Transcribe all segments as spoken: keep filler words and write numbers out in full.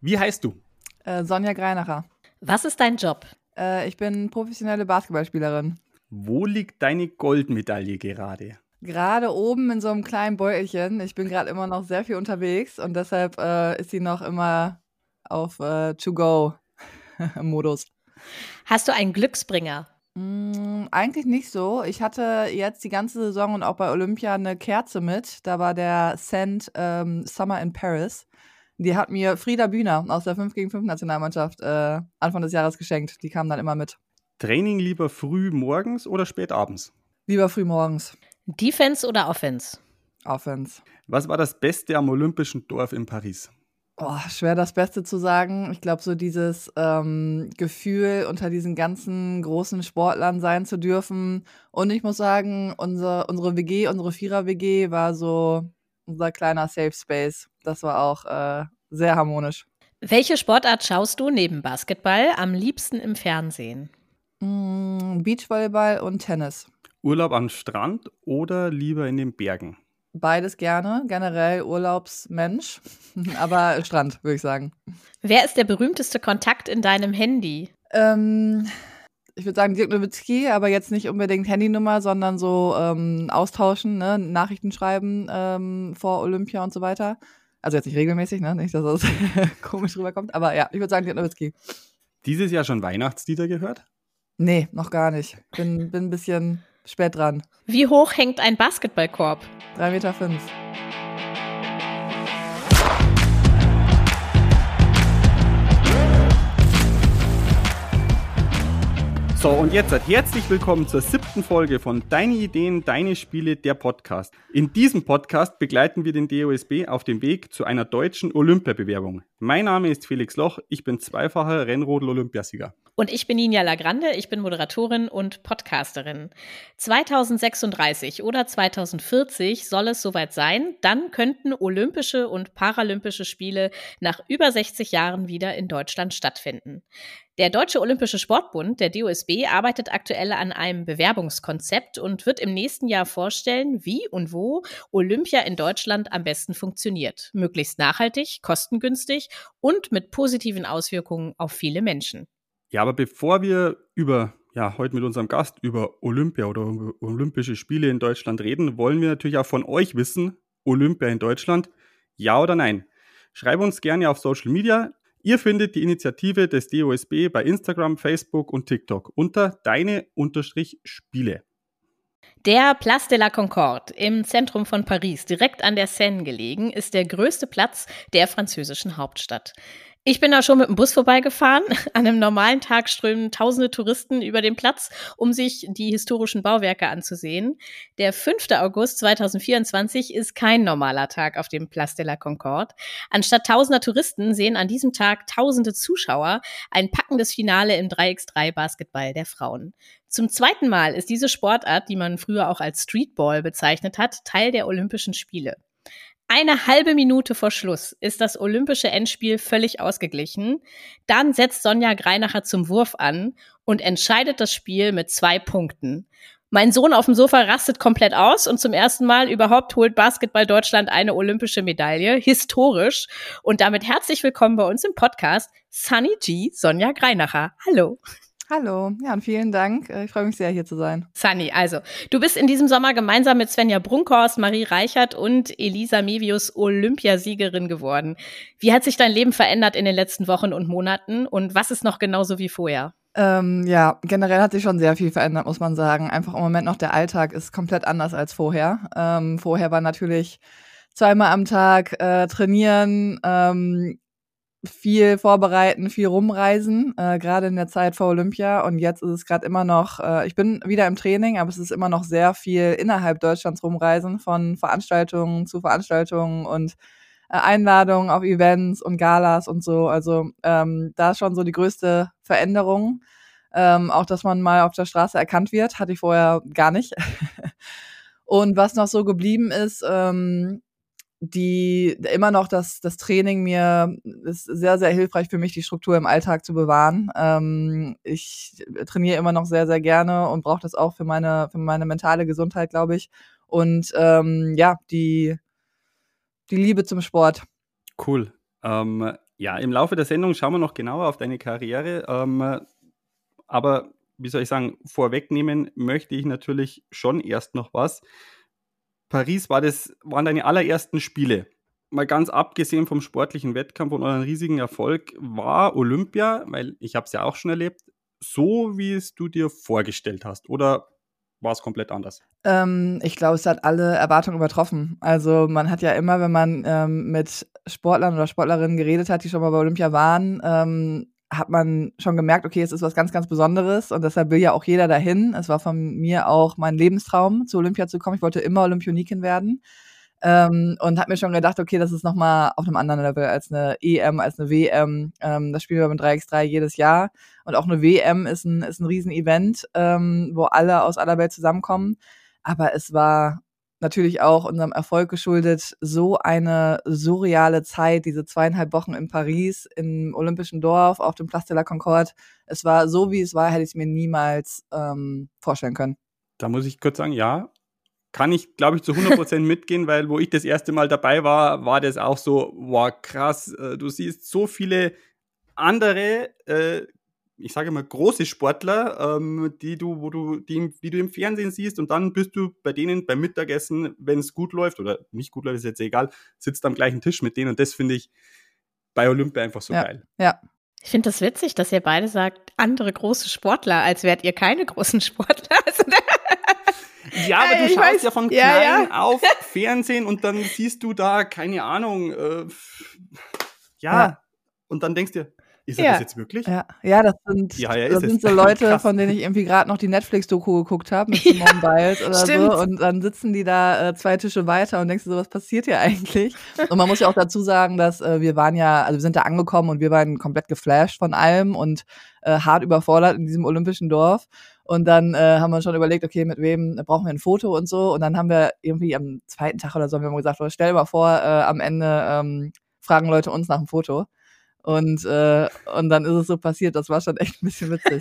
Wie heißt du? Äh, Sonja Greinacher. Was ist dein Job? Äh, ich bin professionelle Basketballspielerin. Wo liegt deine Goldmedaille gerade? Gerade oben in so einem kleinen Beutelchen. Ich bin gerade immer noch sehr viel unterwegs und deshalb äh, ist sie noch immer auf äh, To-Go-Modus. Hast du einen Glücksbringer? Mm, eigentlich nicht so. Ich hatte jetzt die ganze Saison und auch bei Olympia eine Kerze mit. Da war der Cent ähm, Summer in Paris. Die hat mir Frieda Bühner aus der fünf gegen fünf Nationalmannschaft äh, Anfang des Jahres geschenkt. Die kam dann immer mit. Training lieber früh morgens oder spät abends? Lieber früh morgens. Defense oder Offense? Offense. Was war das Beste am Olympischen Dorf in Paris? Oh, schwer das Beste zu sagen. Ich glaube, so dieses ähm, Gefühl, unter diesen ganzen großen Sportlern sein zu dürfen. Und ich muss sagen, unsere, unsere W G, unsere Vierer-W G war so unser kleiner Safe Space. Das war auch äh, sehr harmonisch. Welche Sportart schaust du neben Basketball am liebsten im Fernsehen? Mm, Beachvolleyball und Tennis. Urlaub am Strand oder lieber in den Bergen? Beides gerne. Generell Urlaubsmensch. Aber Strand, würde ich sagen. Wer ist der berühmteste Kontakt in deinem Handy? Ähm, ich würde sagen Dirk Nowitzki, aber jetzt nicht unbedingt Handynummer, sondern so ähm, austauschen, ne? Nachrichten schreiben ähm, vor Olympia und so weiter. Also jetzt nicht regelmäßig, ne? Nicht, dass das komisch rüberkommt. Aber ja, ich würde sagen Dirk Nowitzki. Dieses Jahr schon Weihnachtslieder gehört? Nee, noch gar nicht. Bin, bin ein bisschen spät dran. Wie hoch hängt ein Basketballkorb? drei Meter fünf. So, und jetzt seid herzlich willkommen zur siebten Folge von Deine Ideen, Deine Spiele, der Podcast. In diesem Podcast begleiten wir den D O S B auf dem Weg zu einer deutschen Olympiabewerbung. Mein Name ist Felix Loch, ich bin zweifacher Rennrodel-Olympiasieger. Und ich bin Ninja Lagrande, ich bin Moderatorin und Podcasterin. zweitausendsechsunddreißig oder zweitausendvierzig soll es soweit sein, dann könnten Olympische und Paralympische Spiele nach über sechzig Jahren wieder in Deutschland stattfinden. Der Deutsche Olympische Sportbund, der D O S B, arbeitet aktuell an einem Bewerbungskonzept und wird im nächsten Jahr vorstellen, wie und wo Olympia in Deutschland am besten funktioniert. Möglichst nachhaltig, kostengünstig und mit positiven Auswirkungen auf viele Menschen. Ja, aber bevor wir über, ja, heute mit unserem Gast über Olympia oder Olympische Spiele in Deutschland reden, wollen wir natürlich auch von euch wissen, Olympia in Deutschland, ja oder nein? Schreib uns gerne auf Social Media. Ihr findet die Initiative des D O S B bei Instagram, Facebook und TikTok unter deine-Spiele. Der Place de la Concorde im Zentrum von Paris, direkt an der Seine gelegen, ist der größte Platz der französischen Hauptstadt. Ich bin da schon mit dem Bus vorbeigefahren. An einem normalen Tag strömen tausende Touristen über den Platz, um sich die historischen Bauwerke anzusehen. Der fünfte August zweitausendvierundzwanzig ist kein normaler Tag auf dem Place de la Concorde. Anstatt tausender Touristen sehen an diesem Tag tausende Zuschauer ein packendes Finale im drei gegen drei Basketball der Frauen. Zum zweiten Mal ist diese Sportart, die man früher auch als Streetball bezeichnet hat, Teil der Olympischen Spiele. Eine halbe Minute vor Schluss ist das olympische Endspiel völlig ausgeglichen. Dann setzt Sonja Greinacher zum Wurf an und entscheidet das Spiel mit zwei Punkten. Mein Sohn auf dem Sofa rastet komplett aus und zum ersten Mal überhaupt holt Basketball Deutschland eine olympische Medaille, historisch. Und damit herzlich willkommen bei uns im Podcast, Sunny G, Sonja Greinacher. Hallo. Hallo, ja, und vielen Dank. Ich freue mich sehr, hier zu sein. Sunny, also, du bist in diesem Sommer gemeinsam mit Svenja Brunkhorst, Marie Reichert und Elisa Mevius Olympiasiegerin geworden. Wie hat sich dein Leben verändert in den letzten Wochen und Monaten und was ist noch genauso wie vorher? Ähm, ja, generell hat sich schon sehr viel verändert, muss man sagen. Einfach im Moment noch der Alltag ist komplett anders als vorher. Ähm, vorher war natürlich zweimal am Tag äh, trainieren, ähm, viel vorbereiten, viel rumreisen, äh, gerade in der Zeit vor Olympia. Und jetzt ist es gerade immer noch, äh, ich bin wieder im Training, aber es ist immer noch sehr viel innerhalb Deutschlands rumreisen, von Veranstaltungen zu Veranstaltungen und äh, Einladungen auf Events und Galas und so. Also ähm, da ist schon so die größte Veränderung. Ähm, auch, dass man mal auf der Straße erkannt wird, hatte ich vorher gar nicht. Und was noch so geblieben ist, ähm, die immer noch das das Training mir ist sehr, sehr hilfreich für mich, die Struktur im Alltag zu bewahren. Ähm, ich trainiere immer noch sehr, sehr gerne und brauche das auch für meine für meine mentale Gesundheit, glaube ich. Und ähm, ja, die die Liebe zum Sport. Cool. Ähm, Ja, im Laufe der Sendung schauen wir noch genauer auf deine Karriere. Ähm, aber, wie soll ich sagen, vorwegnehmen möchte ich natürlich schon erst noch was. Paris war das, waren deine allerersten Spiele. Mal ganz abgesehen vom sportlichen Wettkampf und euren riesigen Erfolg, war Olympia, weil ich habe es ja auch schon erlebt, so wie es du dir vorgestellt hast? Oder war es komplett anders? Ähm, ich glaube, es hat alle Erwartungen übertroffen. Also man hat ja immer, wenn man ähm, mit Sportlern oder Sportlerinnen geredet hat, die schon mal bei Olympia waren, ähm, hat man schon gemerkt, okay, es ist was ganz, ganz Besonderes und deshalb will ja auch jeder dahin. Es war von mir auch mein Lebenstraum, zu Olympia zu kommen. Ich wollte immer Olympionikin werden. Ähm, und habe mir schon gedacht, okay, das ist nochmal auf einem anderen Level als eine E M, als eine W M. Ähm, das spielen wir mit drei gegen drei jedes Jahr. Und auch eine W M ist ein, ist ein Riesen-Event, ähm, wo alle aus aller Welt zusammenkommen. Aber es war natürlich auch unserem Erfolg geschuldet, so eine surreale Zeit, diese zweieinhalb Wochen in Paris, im Olympischen Dorf, auf dem Place de la Concorde. Es war so, wie es war, hätte ich es mir niemals ähm, vorstellen können. Da muss ich kurz sagen, ja, kann ich, glaube ich, zu hundert Prozent mitgehen, weil wo ich das erste Mal dabei war, war das auch so, wow, krass, äh, du siehst so viele andere, äh, ich sage mal, große Sportler, ähm, die du, wo du, die, die du im Fernsehen siehst und dann bist du bei denen beim Mittagessen, wenn es gut läuft oder nicht gut läuft, ist jetzt egal, sitzt am gleichen Tisch mit denen und das finde ich bei Olympia einfach so ja, geil. Ja. Ich finde das witzig, dass ihr beide sagt, andere große Sportler, als wärt ihr keine großen Sportler. Also, ja, aber du ich schaust weiß, ja von ja, klein ja. auf Fernsehen und dann siehst du da, keine Ahnung, äh, ja, Ja. und dann denkst du, ist er Ja. das jetzt wirklich? Ja, ja, das sind, Ja, ja, das ist sind es. so Leute, Krass. von denen ich irgendwie gerade noch die Netflix-Doku geguckt habe mit Simone Biles oder Stimmt. so. Und dann sitzen die da äh, zwei Tische weiter und denkst du so, was passiert hier eigentlich? Und man muss ja auch dazu sagen, dass äh, wir waren ja, also wir sind da angekommen und wir waren komplett geflasht von allem und äh, hart überfordert in diesem olympischen Dorf. Und dann äh, haben wir schon überlegt, okay, mit wem brauchen wir ein Foto und so. Und dann haben wir irgendwie am zweiten Tag oder so haben wir gesagt, oh, stell dir mal vor, äh, am Ende ähm, fragen Leute uns nach einem Foto. Und, äh, und dann ist es so passiert. Das war schon echt ein bisschen witzig.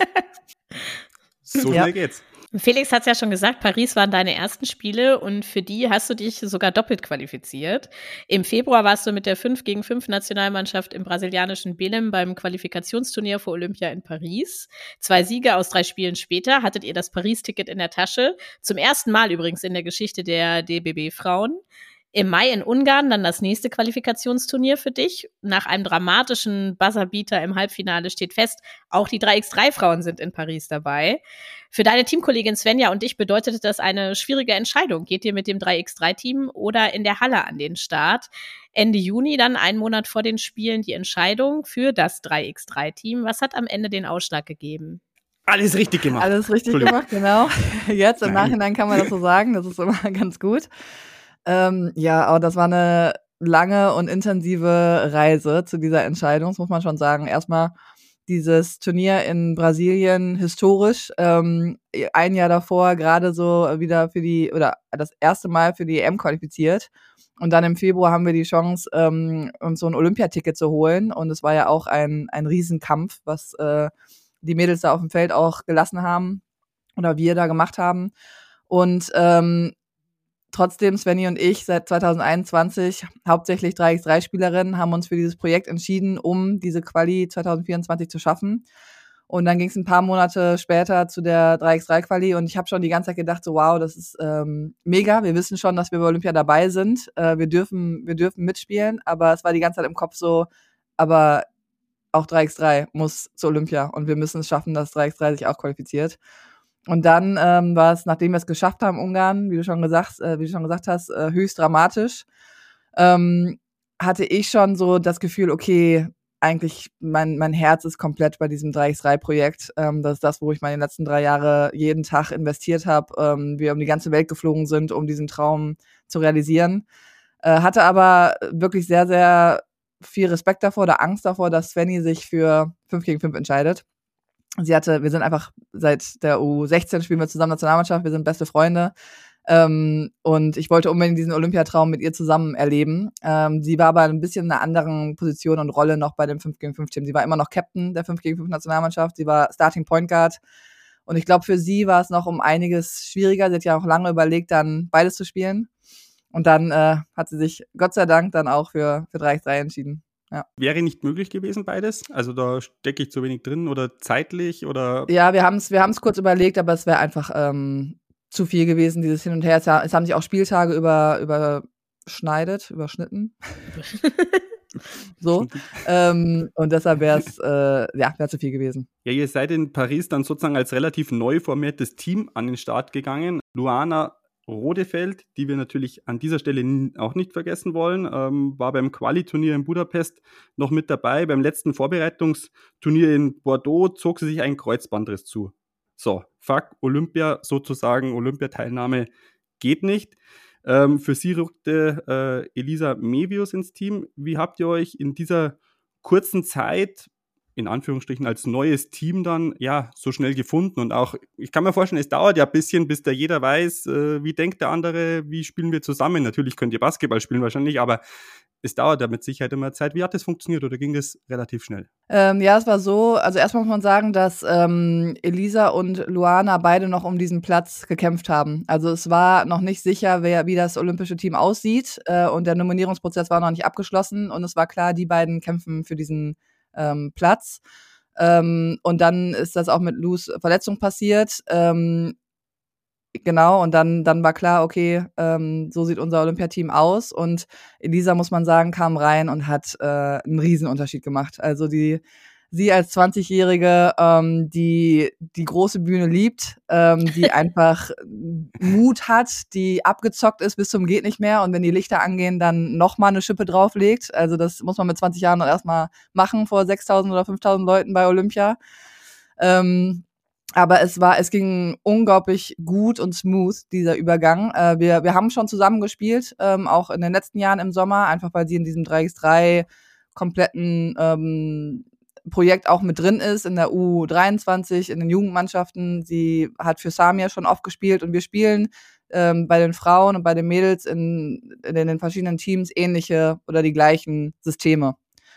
So Ja. schnell geht's. Felix hat es ja schon gesagt, Paris waren deine ersten Spiele und für die hast du dich sogar doppelt qualifiziert. Im Februar warst du mit der fünf gegen fünf Nationalmannschaft im brasilianischen Belém beim Qualifikationsturnier für Olympia in Paris. Zwei Siege aus drei Spielen später hattet ihr das Paris-Ticket in der Tasche. Zum ersten Mal übrigens in der Geschichte der D B B-Frauen. Im Mai in Ungarn dann das nächste Qualifikationsturnier für dich. Nach einem dramatischen Buzzerbeater im Halbfinale steht fest, auch die drei gegen drei Frauen sind in Paris dabei. Für deine Teamkollegin Svenja und dich bedeutete das eine schwierige Entscheidung. Geht ihr mit dem drei gegen drei Team oder in der Halle an den Start? Ende Juni, dann einen Monat vor den Spielen, die Entscheidung für das drei gegen drei Team. Was hat am Ende den Ausschlag gegeben? Alles richtig gemacht. Alles richtig gemacht, genau. Jetzt im Nein. Nachhinein kann man das so sagen. Das ist immer ganz gut. Ähm, ja, aber das war eine lange und intensive Reise zu dieser Entscheidung, das muss man schon sagen. Erstmal dieses Turnier in Brasilien historisch, ähm, ein Jahr davor gerade so wieder für die, oder das erste Mal für die E M qualifiziert. Und dann im Februar haben wir die Chance, ähm, uns so ein Olympiaticket zu holen. Und es war ja auch ein, ein Riesenkampf, was äh, die Mädels da auf dem Feld auch gelassen haben oder wir da gemacht haben. Und ähm, trotzdem, Svenny und ich, seit zwanzig einundzwanzig, hauptsächlich drei gegen drei Spielerinnen, haben uns für dieses Projekt entschieden, um diese Quali zwanzig vierundzwanzig zu schaffen. Und dann ging es ein paar Monate später zu der drei gegen drei Quali und ich habe schon die ganze Zeit gedacht, so wow, das ist ähm, mega. Wir wissen schon, dass wir bei Olympia dabei sind. Äh, wir dürfen, wir dürfen mitspielen, aber es war die ganze Zeit im Kopf so, aber auch drei gegen drei muss zu Olympia und wir müssen es schaffen, dass drei gegen drei sich auch qualifiziert. Und dann ähm, war es, nachdem wir es geschafft haben, Ungarn, wie du schon gesagt, äh, wie du schon gesagt hast, äh, höchst dramatisch, ähm, hatte ich schon so das Gefühl, okay, eigentlich mein mein Herz ist komplett bei diesem drei gegen drei Projekt. Ähm, das ist das, wo ich meine letzten drei Jahre jeden Tag investiert habe. Ähm, wir um die ganze Welt geflogen sind, um diesen Traum zu realisieren. Äh, hatte aber wirklich sehr, sehr viel Respekt davor oder Angst davor, dass Svenny sich für fünf gegen fünf entscheidet. Sie hatte, wir sind einfach seit der U sechzehn spielen wir zusammen Nationalmannschaft, wir sind beste Freunde. Ähm, und ich wollte unbedingt diesen Olympiatraum mit ihr zusammen erleben. Ähm, sie war aber ein bisschen in einer anderen Position und Rolle noch bei dem fünf gegen fünf Team. Sie war immer noch Captain der fünf gegen fünf Nationalmannschaft, sie war Starting Point Guard. Und ich glaube, für sie war es noch um einiges schwieriger. Sie hat ja auch lange überlegt, dann beides zu spielen. Und dann äh, hat sie sich Gott sei Dank dann auch für, für drei gegen drei entschieden. Ja. Wäre nicht möglich gewesen beides? Also da stecke ich zu wenig drin oder zeitlich oder? Ja, wir haben es wir haben's kurz überlegt, aber es wäre einfach ähm, zu viel gewesen, dieses Hin und Her. Es, es haben sich auch Spieltage über, überschneidet, überschnitten. So. ähm, und deshalb wäre es, äh, ja, wäre zu viel gewesen. Ja, ihr seid in Paris dann sozusagen als relativ neu formiertes Team an den Start gegangen. Luana Rodefeld, die wir natürlich an dieser Stelle auch nicht vergessen wollen, ähm, war beim Quali-Turnier in Budapest noch mit dabei. Beim letzten Vorbereitungsturnier in Bordeaux zog sie sich einen Kreuzbandriss zu. So, fuck, Olympia sozusagen, Olympiateilnahme geht nicht. Ähm, für sie rückte äh, Elisa Mevius ins Team. Wie habt ihr euch in dieser kurzen Zeit, in Anführungsstrichen als neues Team dann, ja, so schnell gefunden? Und auch, ich kann mir vorstellen, es dauert ja ein bisschen, bis da jeder weiß, äh, wie denkt der andere, wie spielen wir zusammen. Natürlich könnt ihr Basketball spielen wahrscheinlich, aber es dauert ja mit Sicherheit immer Zeit. Wie hat das funktioniert oder ging das relativ schnell? Ähm, ja, es war so, also erstmal muss man sagen, dass ähm, Elisa und Luana beide noch um diesen Platz gekämpft haben. Also es war noch nicht sicher, wer, wie das olympische Team aussieht äh, und der Nominierungsprozess war noch nicht abgeschlossen und es war klar, die beiden kämpfen für diesen ähm, Platz. Ähm, und dann ist das auch mit Lus Verletzung passiert. Ähm, Genau, und dann, dann war klar, okay, ähm, so sieht unser Olympiateam aus. Und Elisa, muss man sagen, kam rein und hat äh, einen Riesenunterschied gemacht. Also die, sie als zwanzigjährige, ähm, die die große Bühne liebt, ähm, die einfach Mut hat, die abgezockt ist bis zum geht nicht mehr. Und wenn die Lichter angehen, dann noch mal eine Schippe drauflegt. Also das muss man mit zwanzig Jahren noch erstmal machen vor sechstausend oder fünftausend Leuten bei Olympia. Ähm, Aber es war, es ging unglaublich gut und smooth, dieser Übergang. Äh, wir, wir haben schon zusammen gespielt, ähm, auch in den letzten Jahren im Sommer, einfach weil sie in diesem drei gegen drei kompletten ähm, Projekt auch mit drin ist, in der U dreiundzwanzig, in den Jugendmannschaften. Sie hat für Samia schon oft gespielt und wir spielen ähm, bei den Frauen und bei den Mädels in, in den verschiedenen Teams ähnliche oder die gleichen Systeme.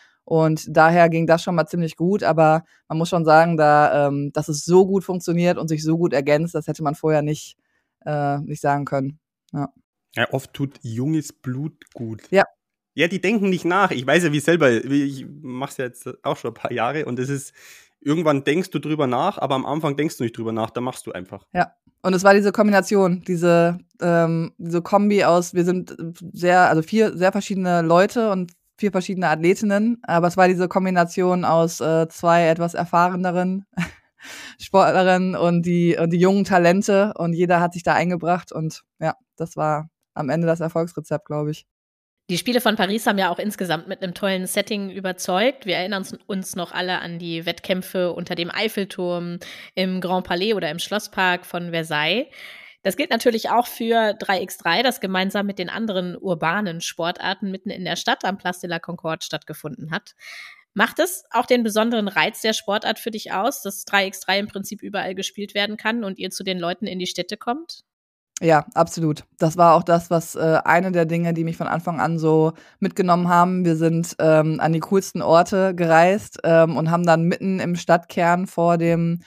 Und daher ging das schon mal ziemlich gut, aber man muss schon sagen, da, ähm, dass es so gut funktioniert und sich so gut ergänzt, das hätte man vorher nicht, äh, nicht sagen können. Ja. Ja, oft tut junges Blut gut. Ja. Ja, die denken nicht nach. Ich weiß ja, wie selber, ich mache es ja jetzt auch schon ein paar Jahre und es ist, irgendwann denkst du drüber nach, aber am Anfang denkst du nicht drüber nach, da machst du einfach. Ja, und es war diese Kombination, diese, ähm, diese Kombi aus, wir sind sehr, also vier sehr verschiedene Leute und vier verschiedene Athletinnen, aber es war diese Kombination aus äh, zwei etwas erfahreneren Sportlerinnen und die, und die jungen Talente und jeder hat sich da eingebracht und ja, das war am Ende das Erfolgsrezept, glaube ich. Die Spiele von Paris haben ja auch insgesamt mit einem tollen Setting überzeugt. Wir erinnern uns noch alle an die Wettkämpfe unter dem Eiffelturm, im Grand Palais oder im Schlosspark von Versailles. Das gilt natürlich auch für drei gegen drei, das gemeinsam mit den anderen urbanen Sportarten mitten in der Stadt am Place de la Concorde stattgefunden hat. Macht es auch den besonderen Reiz der Sportart für dich aus, dass drei gegen drei im Prinzip überall gespielt werden kann und ihr zu den Leuten in die Städte kommt? Ja, absolut. Das war auch das, was äh, eine der Dinge, die mich von Anfang an so mitgenommen haben. Wir sind ähm, an die coolsten Orte gereist ähm, und haben dann mitten im Stadtkern vor dem,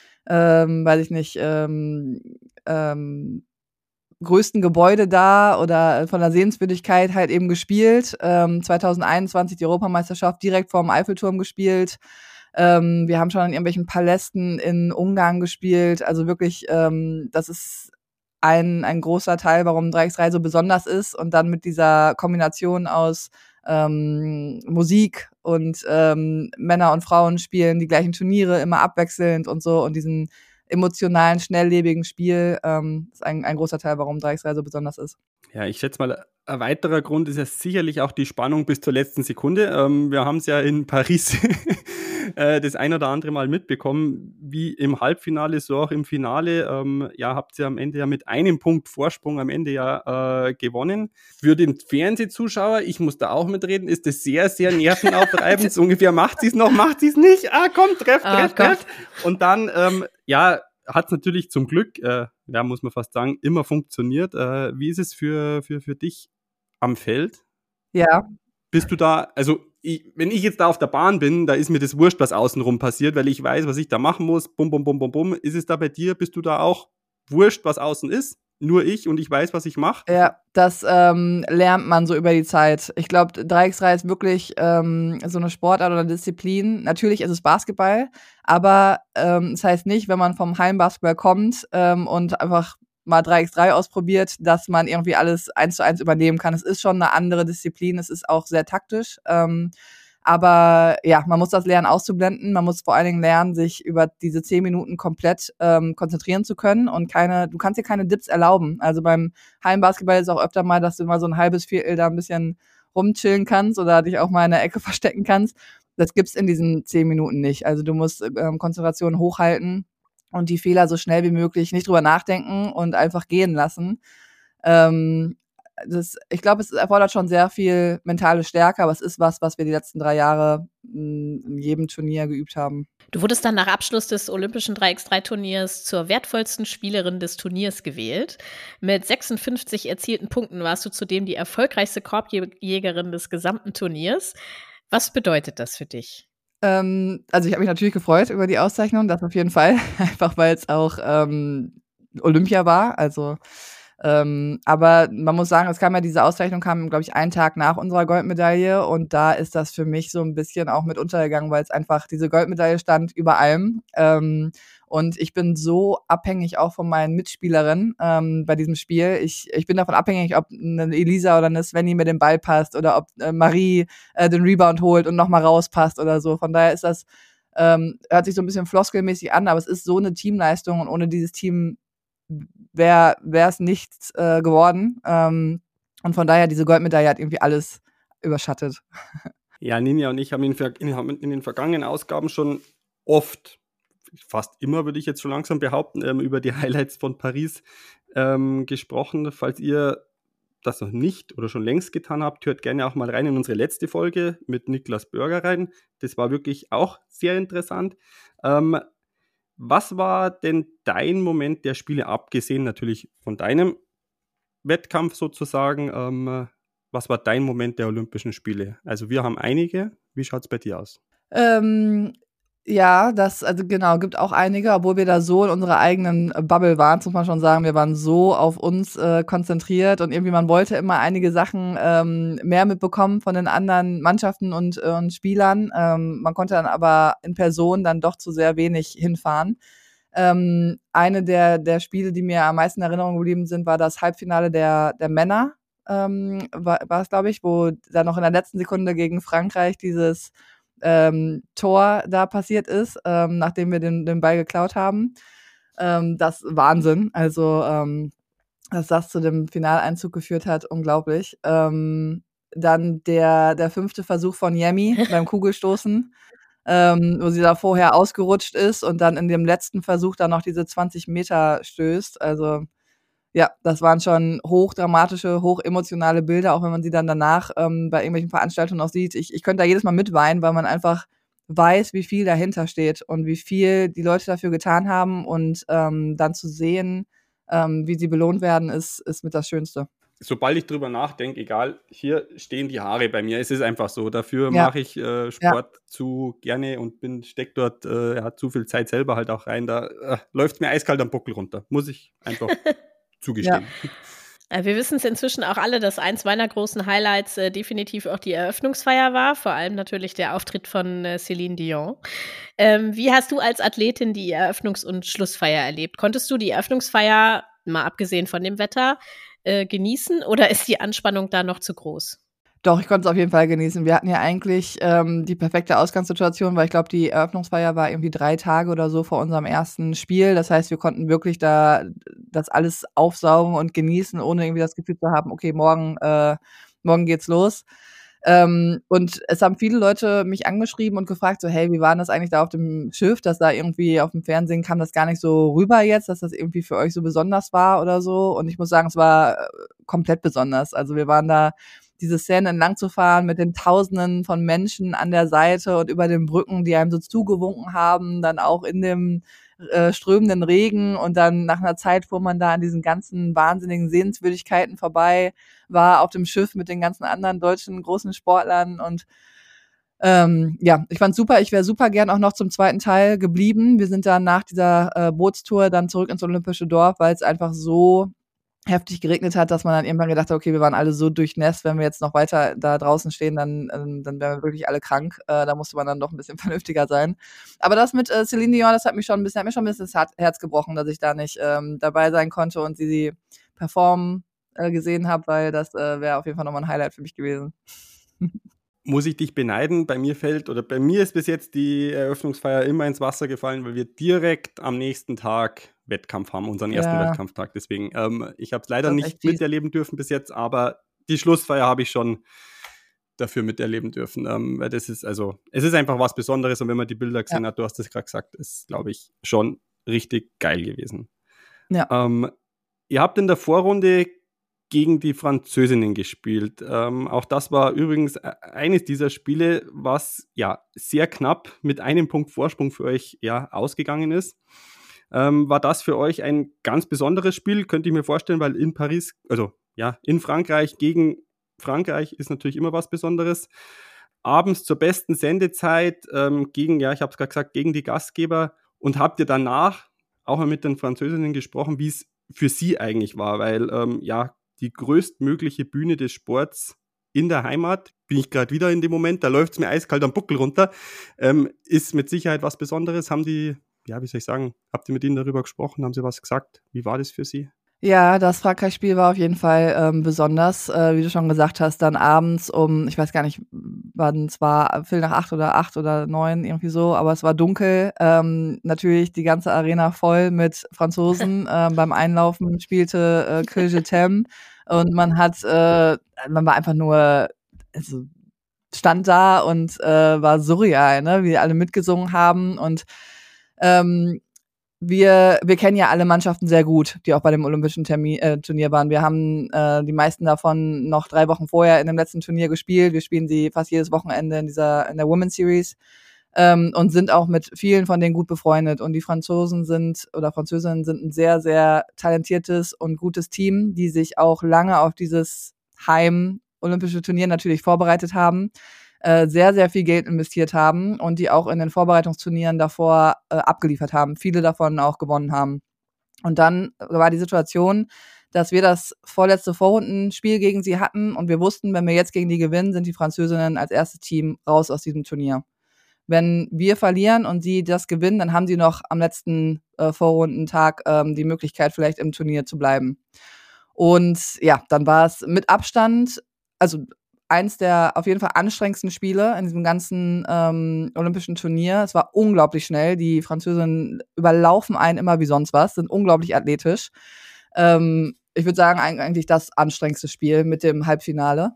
ähm, weiß ich nicht, ähm, ähm, größten Gebäude da oder von der Sehenswürdigkeit halt eben gespielt. Ähm, zwanzig einundzwanzig die Europameisterschaft direkt vor dem Eiffelturm gespielt. Ähm, wir haben schon an irgendwelchen Palästen in Ungarn gespielt. Also wirklich, ähm, das ist ein, ein großer Teil, warum drei gegen drei so besonders ist. Und dann mit dieser Kombination aus ähm, Musik und ähm, Männer und Frauen spielen die gleichen Turniere, immer abwechselnd und so. Und diesen emotionalen, schnelllebigen Spiel ähm, ist ein, ein großer Teil, warum drei gegen drei so besonders ist. Ja, ich schätze mal, ein weiterer Grund ist ja sicherlich auch die Spannung bis zur letzten Sekunde. Ähm, wir haben es ja in Paris äh, das ein oder andere Mal mitbekommen, wie im Halbfinale, so auch im Finale. Ähm, ja, habt ihr am Ende ja mit einem Punkt Vorsprung am Ende ja äh, gewonnen. Für den Fernsehzuschauer, ich muss da auch mitreden, ist das sehr, sehr nervenaufreibend. So ungefähr, macht sie es noch, macht sie es nicht? Ah, komm, treff, treff, Oh, treff. Und dann, ähm, ja, hat es natürlich zum Glück, äh, ja, muss man fast sagen, immer funktioniert. Äh, wie ist es für, für, für dich am Feld? Ja. Bist du da, also ich, wenn ich jetzt da auf der Bahn bin, da ist mir das wurscht, was außenrum passiert, weil ich weiß, was ich da machen muss. Bum, bum, bum, bum, bum. Ist es da bei dir? Bist du da auch wurscht, was außen ist? nur ich und ich weiß, was ich mache. Ja, das ähm, lernt man so über die Zeit. Ich glaube, drei gegen drei ist wirklich ähm, so eine Sportart oder Disziplin. Natürlich ist es Basketball, aber ähm, das heißt nicht, wenn man vom Hallenbasketball kommt ähm, und einfach mal drei gegen drei ausprobiert, dass man irgendwie alles eins zu eins übernehmen kann. Es ist schon eine andere Disziplin, es ist auch sehr taktisch. Ähm, aber ja, man muss das lernen auszublenden. Man muss vor allen Dingen lernen, sich über diese zehn Minuten komplett ähm, konzentrieren zu können und keine, du kannst dir keine Dips erlauben. Also beim Hallenbasketball ist auch öfter mal, dass du mal so ein halbes Viertel da ein bisschen rumchillen kannst oder dich auch mal in der Ecke verstecken kannst. Das gibt's in diesen zehn Minuten nicht. Also du musst ähm, Konzentration hochhalten und die Fehler so schnell wie möglich nicht drüber nachdenken und einfach gehen lassen. Ähm, das, ich glaube, es erfordert schon sehr viel mentale Stärke, aber es ist was, was wir die letzten drei Jahre mh, in jedem Turnier geübt haben. Du wurdest dann nach Abschluss des Olympischen drei gegen drei Turniers zur wertvollsten Spielerin des Turniers gewählt. Mit sechsundfünfzig erzielten Punkten warst du zudem die erfolgreichste Korbjägerin des gesamten Turniers. Was bedeutet das für dich? Ähm, also ich habe mich natürlich gefreut über die Auszeichnung, das auf jeden Fall, einfach weil es auch ähm, Olympia war, also Ähm, aber man muss sagen, es kam ja, diese Auszeichnung kam, glaube ich, einen Tag nach unserer Goldmedaille und da ist das für mich so ein bisschen auch mit untergegangen, weil es einfach, diese Goldmedaille stand über allem. Ähm, und ich bin so abhängig auch von meinen Mitspielerinnen ähm, bei diesem Spiel. Ich, ich bin davon abhängig, ob eine Elisa oder eine Svenny mir den Ball passt oder ob äh, Marie äh, den Rebound holt und nochmal rauspasst oder so. Von daher ist das, ähm, hört sich so ein bisschen floskelmäßig an, aber es ist so eine Teamleistung und ohne dieses Team wäre es nichts äh, geworden. Ähm, und von daher, diese Goldmedaille hat irgendwie alles überschattet. Ja, Ninja und ich haben in, in, in den vergangenen Ausgaben schon oft, fast immer würde ich jetzt schon langsam behaupten, ähm, über die Highlights von Paris ähm, gesprochen. Falls ihr das noch nicht oder schon längst getan habt, hört gerne auch mal rein in unsere letzte Folge mit Niklas Börger rein. Das war wirklich auch sehr interessant. Ähm, Was war denn dein Moment der Spiele, abgesehen natürlich von deinem Wettkampf sozusagen? Ähm, was war dein Moment der Olympischen Spiele? Also wir haben einige. Wie schaut es bei dir aus? Ähm, ja, das, also genau, gibt auch einige, obwohl wir da so in unserer eigenen Bubble waren, muss man schon sagen, wir waren so auf uns äh, konzentriert und irgendwie man wollte immer einige Sachen ähm, mehr mitbekommen von den anderen Mannschaften und, äh, und Spielern. Ähm, man konnte dann aber in Person dann doch zu sehr wenig hinfahren. Ähm, eine der, der Spiele, die mir am meisten in Erinnerung geblieben sind, war das Halbfinale der, der Männer, ähm, war, war es, glaube ich, wo da noch in der letzten Sekunde gegen Frankreich dieses ähm, Tor da passiert ist, ähm, nachdem wir den, den Ball geklaut haben. Ähm, das Wahnsinn. Also, ähm, dass das zu dem Finaleinzug geführt hat, unglaublich. Ähm, dann der, der fünfte Versuch von Yemi beim Kugelstoßen, ähm, wo sie da vorher ausgerutscht ist und dann in dem letzten Versuch dann noch diese zwanzig Meter stößt. Also, ja, das waren schon hochdramatische, hochemotionale Bilder, auch wenn man sie dann danach ähm, bei irgendwelchen Veranstaltungen auch sieht. Ich, ich könnte da jedes Mal mitweinen, weil man einfach weiß, wie viel dahinter steht und wie viel die Leute dafür getan haben und ähm, dann zu sehen, ähm, wie sie belohnt werden, ist, ist mit das Schönste. Sobald ich drüber nachdenke, egal, hier stehen die Haare bei mir. Es ist einfach so. Dafür Ja. mache ich äh, Sport Ja. zu gerne und bin steck dort äh, ja, zu viel Zeit selber halt auch rein. Da äh, läuft mir eiskalt am Buckel runter. Muss ich einfach zugestehen. Ja. Wir wissen es inzwischen auch alle, dass eins meiner großen Highlights äh, definitiv auch die Eröffnungsfeier war, vor allem natürlich der Auftritt von äh, Céline Dion. Ähm, wie hast du als Athletin die Eröffnungs- und Schlussfeier erlebt? Konntest du die Eröffnungsfeier, mal abgesehen von dem Wetter, äh, genießen oder ist die Anspannung da noch zu groß? Doch, ich konnte es auf jeden Fall genießen. Wir hatten ja eigentlich ähm, die perfekte Ausgangssituation, weil ich glaube, die Eröffnungsfeier war irgendwie drei Tage oder so vor unserem ersten Spiel. Das heißt, wir konnten wirklich da das alles aufsaugen und genießen, ohne irgendwie das Gefühl zu haben, okay, morgen, äh, morgen geht's los. Ähm, und es haben viele Leute mich angeschrieben und gefragt, so, hey, wie war das eigentlich da auf dem Schiff, dass da irgendwie auf dem Fernsehen kam das gar nicht so rüber jetzt, dass das irgendwie für euch so besonders war oder so. Und ich muss sagen, es war komplett besonders. Also wir waren da diese Szene entlang zu fahren mit den Tausenden von Menschen an der Seite und über den Brücken, die einem so zugewunken haben, dann auch in dem äh, strömenden Regen und dann nach einer Zeit, wo man da an diesen ganzen wahnsinnigen Sehenswürdigkeiten vorbei war, auf dem Schiff mit den ganzen anderen deutschen großen Sportlern und ähm, ja, ich fand's super. Ich wäre super gern auch noch zum zweiten Teil geblieben. Wir sind dann nach dieser äh, Bootstour dann zurück ins Olympische Dorf, weil es einfach so heftig geregnet hat, dass man dann irgendwann gedacht hat, okay, wir waren alle so durchnässt, wenn wir jetzt noch weiter da draußen stehen, dann, ähm, dann wären wir wirklich alle krank. Äh, da musste man dann doch ein bisschen vernünftiger sein. Aber das mit äh, Celine Dion, das hat mich schon ein bisschen, hat mir schon ein bisschen das Herz gebrochen, dass ich da nicht ähm, dabei sein konnte und sie, sie performen äh, gesehen habe, weil das äh, wäre auf jeden Fall nochmal ein Highlight für mich gewesen. Muss ich dich beneiden? Bei mir fällt, oder bei mir ist bis jetzt die Eröffnungsfeier immer ins Wasser gefallen, weil wir direkt am nächsten Tag Wettkampf haben, unseren ersten Ja. Wettkampftag. Deswegen, ähm, ich habe es leider Das ist nicht echt fies. miterleben dürfen bis jetzt, aber die Schlussfeier habe ich schon dafür miterleben dürfen. Ähm, weil das ist, also, es ist einfach was Besonderes und wenn man die Bilder gesehen Ja. hat, du hast es gerade gesagt, ist, glaube ich, schon richtig geil gewesen. Ja. Ähm, ihr habt in der Vorrunde gegen die Französinnen gespielt. Ähm, auch das war übrigens eines dieser Spiele, was ja sehr knapp mit einem Punkt Vorsprung für euch ja ausgegangen ist. Ähm, war das für euch ein ganz besonderes Spiel? Könnte ich mir vorstellen, weil in Paris, also ja, in Frankreich gegen Frankreich ist natürlich immer was Besonderes. Abends zur besten Sendezeit ähm, gegen, ja, ich habe es gerade gesagt, gegen die Gastgeber. Und habt ihr danach auch mal mit den Französinnen gesprochen, wie es für sie eigentlich war? Weil, ähm, ja, die größtmögliche Bühne des Sports in der Heimat, bin ich gerade wieder in dem Moment, da läuft es mir eiskalt am Buckel runter, ähm, ist mit Sicherheit was Besonderes. Haben die, ja, wie soll ich sagen, habt ihr mit ihnen darüber gesprochen? Haben sie was gesagt? Wie war das für sie? Ja, das Frankreich-Spiel war auf jeden Fall ähm, besonders, äh, wie du schon gesagt hast, dann abends um, ich weiß gar nicht, wann es war, Viertel nach acht oder acht oder neun, irgendwie so, aber es war dunkel, ähm, natürlich die ganze Arena voll mit Franzosen, äh, beim Einlaufen spielte äh, Que je t'aime und man hat, äh, man war einfach nur, also stand da und äh, war surreal, ne, wie alle mitgesungen haben und ähm, Wir, wir kennen ja alle Mannschaften sehr gut, die auch bei dem olympischen Termin, äh, Turnier waren. Wir haben äh, die meisten davon noch drei Wochen vorher in dem letzten Turnier gespielt. Wir spielen sie fast jedes Wochenende in dieser in der Women's Series ähm, und sind auch mit vielen von denen gut befreundet. Und die Franzosen sind oder Französinnen sind ein sehr, sehr talentiertes und gutes Team, die sich auch lange auf dieses Heim-olympische Turnier natürlich vorbereitet haben. Sehr, sehr viel Geld investiert haben und die auch in den Vorbereitungsturnieren davor äh, abgeliefert haben, viele davon auch gewonnen haben. Und dann war die Situation, dass wir das vorletzte Vorrundenspiel gegen sie hatten und wir wussten, wenn wir jetzt gegen die gewinnen, sind die Französinnen als erstes Team raus aus diesem Turnier. Wenn wir verlieren und sie das gewinnen, dann haben sie noch am letzten äh, Vorrundentag ähm, die Möglichkeit, vielleicht im Turnier zu bleiben. Und ja, dann war es mit Abstand, also eins der auf jeden Fall anstrengendsten Spiele in diesem ganzen ähm, olympischen Turnier. Es war unglaublich schnell. Die Französinnen überlaufen einen immer wie sonst was, sind unglaublich athletisch. Ähm, ich würde sagen, eigentlich das anstrengendste Spiel mit dem Halbfinale.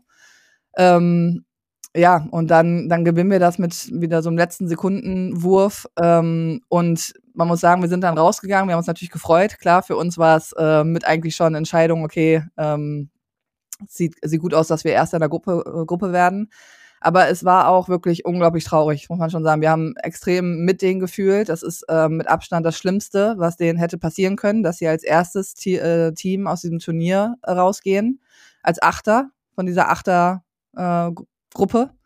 Ähm, ja, und dann, dann gewinnen wir das mit wieder so einem letzten Sekundenwurf. Ähm, und man muss sagen, wir sind dann rausgegangen. Wir haben uns natürlich gefreut. Klar, für uns war es äh, mit eigentlich schon eine Entscheidung, okay, ähm, Sieht, sieht gut aus, dass wir Erster in der Gruppe, äh, Gruppe werden. Aber es war auch wirklich unglaublich traurig, muss man schon sagen. Wir haben extrem mit denen gefühlt. Das ist äh, mit Abstand das Schlimmste, was denen hätte passieren können, dass sie als erstes T- äh, Team aus diesem Turnier äh, rausgehen. Als Achter von dieser Achter-Gruppe. Äh,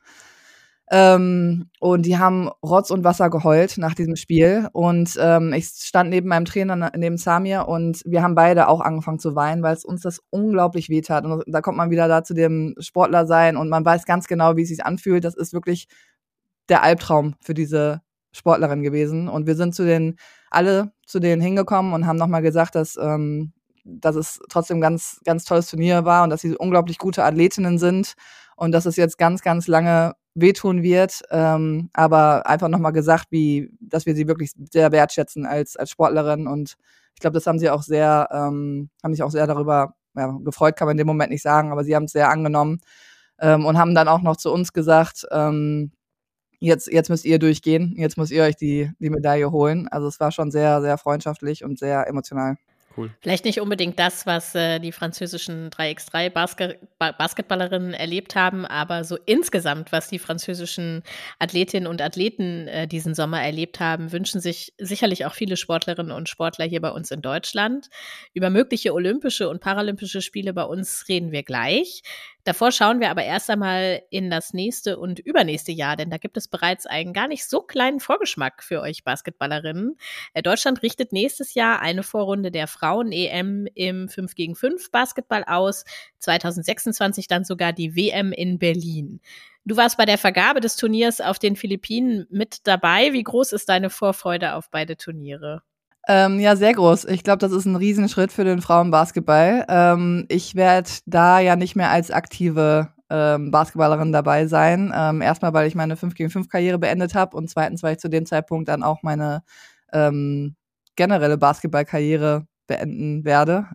Ähm, und die haben Rotz und Wasser geheult nach diesem Spiel. Und ähm, ich stand neben meinem Trainer, neben Samir, und wir haben beide auch angefangen zu weinen, weil es uns das unglaublich wehtat. Und da kommt man wieder da zu dem Sportler sein und man weiß ganz genau, wie es sich anfühlt. Das ist wirklich der Albtraum für diese Sportlerin gewesen. Und wir sind zu den alle zu denen hingekommen und haben nochmal gesagt, dass ähm, dass es trotzdem ein ganz, ganz tolles Turnier war und dass sie unglaublich gute Athletinnen sind und dass es jetzt ganz, ganz lange wehtun wird, ähm, aber einfach nochmal gesagt, wie, dass wir sie wirklich sehr wertschätzen als, als Sportlerin und ich glaube, das haben sie auch sehr, ähm, haben sich auch sehr darüber ja, gefreut, kann man in dem Moment nicht sagen, aber sie haben es sehr angenommen ähm, und haben dann auch noch zu uns gesagt, ähm, jetzt, jetzt müsst ihr durchgehen, jetzt müsst ihr euch die, die Medaille holen. Also es war schon sehr, sehr freundschaftlich und sehr emotional. Cool. Vielleicht nicht unbedingt das, was äh, die französischen drei gegen drei Basket- ba- Basketballerinnen erlebt haben, aber so insgesamt, was die französischen Athletinnen und Athleten äh, diesen Sommer erlebt haben, wünschen sich sicherlich auch viele Sportlerinnen und Sportler hier bei uns in Deutschland. Über mögliche olympische und paralympische Spiele bei uns reden wir gleich. Davor schauen wir aber erst einmal in das nächste und übernächste Jahr, denn da gibt es bereits einen gar nicht so kleinen Vorgeschmack für euch Basketballerinnen. Äh, Deutschland richtet nächstes Jahr eine Vorrunde der Frauen-E M im fünf gegen fünf Basketball aus, zwanzig sechsundzwanzig dann sogar die W M in Berlin. Du warst bei der Vergabe des Turniers auf den Philippinen mit dabei. Wie groß ist deine Vorfreude auf beide Turniere? Ähm, ja, sehr groß. Ich glaube, das ist ein Riesenschritt für den Frauenbasketball. Ähm, ich werde da ja nicht mehr als aktive ähm, Basketballerin dabei sein. Ähm, erstmal, weil ich meine fünf gegen fünf Karriere beendet habe und zweitens, weil ich zu dem Zeitpunkt dann auch meine ähm, generelle Basketballkarriere beenden werde.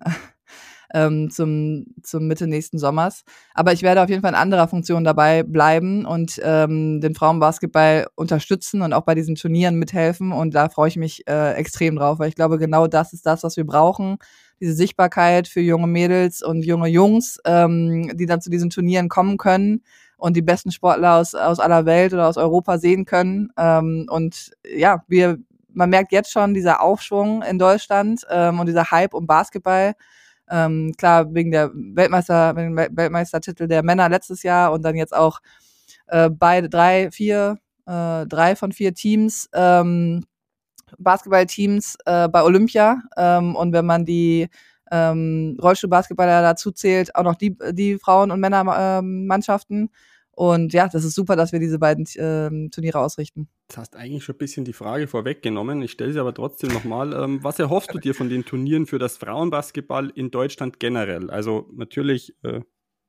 ähm, zum, zum Mitte nächsten Sommers. Aber ich werde auf jeden Fall in anderer Funktion dabei bleiben und ähm, den Frauenbasketball unterstützen und auch bei diesen Turnieren mithelfen. Und da freue ich mich äh, extrem drauf, weil ich glaube, genau das ist das, was wir brauchen. Diese Sichtbarkeit für junge Mädels und junge Jungs, ähm, die dann zu diesen Turnieren kommen können und die besten Sportler aus, aus aller Welt oder aus Europa sehen können. Ähm, und ja, wir, man merkt jetzt schon dieser Aufschwung in Deutschland ähm, und dieser Hype um Basketball. Ähm, klar, wegen der Weltmeister, wegen dem Weltmeistertitel der Männer letztes Jahr und dann jetzt auch äh, beide, drei, vier, äh, drei von vier Teams, ähm, Basketballteams äh, bei Olympia. Ähm, und wenn man die ähm, Rollstuhlbasketballer dazu zählt, auch noch die, die Frauen- und Männermannschaften. Und ja, das ist super, dass wir diese beiden ähm, Turniere ausrichten. Du hast eigentlich schon ein bisschen die Frage vorweggenommen. Ich stelle sie aber trotzdem nochmal. Ähm, was erhoffst du dir von den Turnieren für das Frauenbasketball in Deutschland generell? Also natürlich, äh,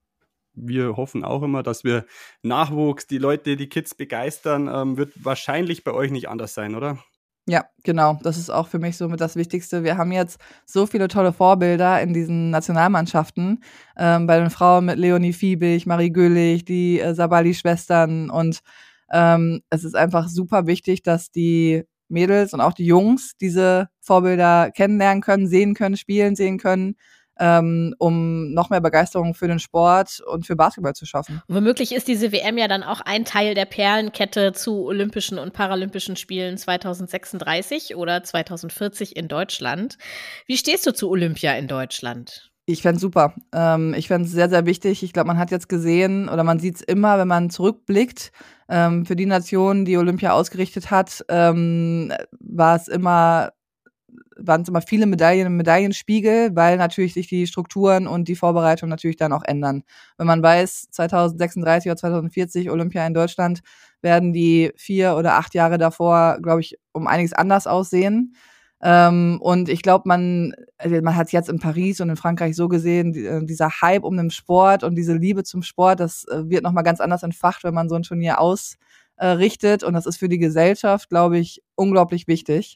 wir hoffen auch immer, dass wir Nachwuchs, die Leute, die Kids begeistern. Ähm, wird wahrscheinlich bei euch nicht anders sein, oder? Ja, genau. Das ist auch für mich so mit das Wichtigste. Wir haben jetzt so viele tolle Vorbilder in diesen Nationalmannschaften. Ähm, bei den Frauen mit Leonie Fiebig, Marie Göhlich, die äh, Sabali-Schwestern. Und ähm, es ist einfach super wichtig, dass die Mädels und auch die Jungs diese Vorbilder kennenlernen können, sehen können, spielen sehen können, ähm, um noch mehr Begeisterung für den Sport und für Basketball zu schaffen. Und womöglich ist diese W M ja dann auch ein Teil der Perlenkette zu Olympischen und Paralympischen Spielen zwanzig sechsunddreißig oder zwanzig vierzig in Deutschland. Wie stehst du zu Olympia in Deutschland? Ich fände es super. Ähm, ich fände es sehr, sehr wichtig. Ich glaube, man hat jetzt gesehen, oder man sieht es immer, wenn man zurückblickt, ähm, für die Nation, die Olympia ausgerichtet hat, ähm, war es immer waren es immer viele Medaillen im Medaillenspiegel, weil natürlich sich die Strukturen und die Vorbereitung natürlich dann auch ändern. Wenn man weiß, zwanzig sechsunddreißig oder zwanzig vierzig Olympia in Deutschland, werden die vier oder acht Jahre davor, glaube ich, um einiges anders aussehen. Ähm, und ich glaube, man, man hat es jetzt in Paris und in Frankreich so gesehen, die, dieser Hype um den Sport und diese Liebe zum Sport, das äh, wird nochmal ganz anders entfacht, wenn man so ein Turnier ausrichtet. Und das ist für die Gesellschaft, glaube ich, unglaublich wichtig.